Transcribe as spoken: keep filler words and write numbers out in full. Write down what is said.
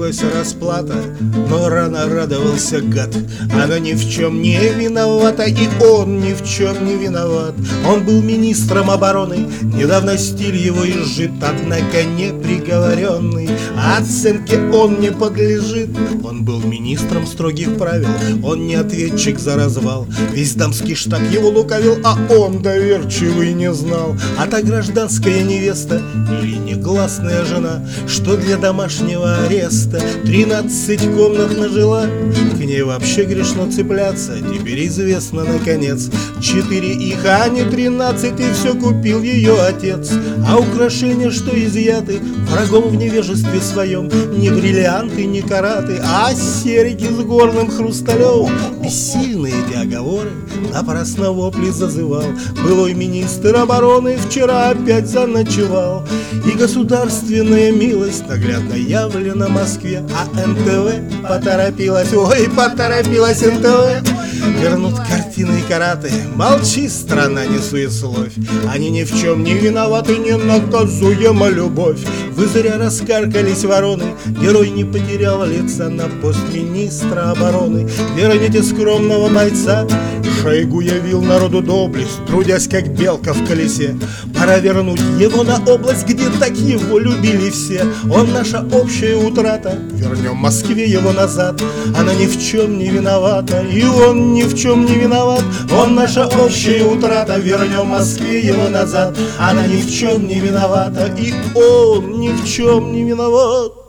близилась расплата, но рано радовался гад. Она ни в чем не виновата, и он ни в чем не виноват. Он был министром обороны, недавно стиль его изжит, однако не приговоренный, оценке он не подлежит. Он был министром строгих правил, он не ответчик за развал. Весь дамский штаб его лукавил, а он доверчивый не знал. А та гражданская невеста или негласная жена, что для домашнего ареста тринадцать комнат нажила, к ней вообще грешно цепляться, теперь известно наконец. Четыре их, а не тринадцать, и все купил ее отец. А украшения, что изъяты врагом в невежестве своем, не бриллианты, не караты, а серьги с горным хрусталем. Бессильные эти оговоры напрасно вопли зазывал. Былой министр обороны вчера опять заночевал. И государственная милость наглядно явлена Москве, а эн тэ вэ поторопилась, ой, поторопилась эн тэ вэ. Вернут картины и караты, молчи, страна, не суесловь. Они ни в чем не виноваты, не наказуема любовь. Вы зря раскаркались, вороны, герой не потерял лица на пост министра обороны. Верните скромного бойца, Шойгу явил народу доблесть, трудясь как белка в колесе. Пора вернуть его на область, где так его любили все. Он наша общая утрата, вернем Москве его назад. Она ни в чем не виновата, и он ни в чем не виноват. Он наша общая утрата, вернем Москве его назад. Она ни в чем не виновата, и он ни в чем не виноват.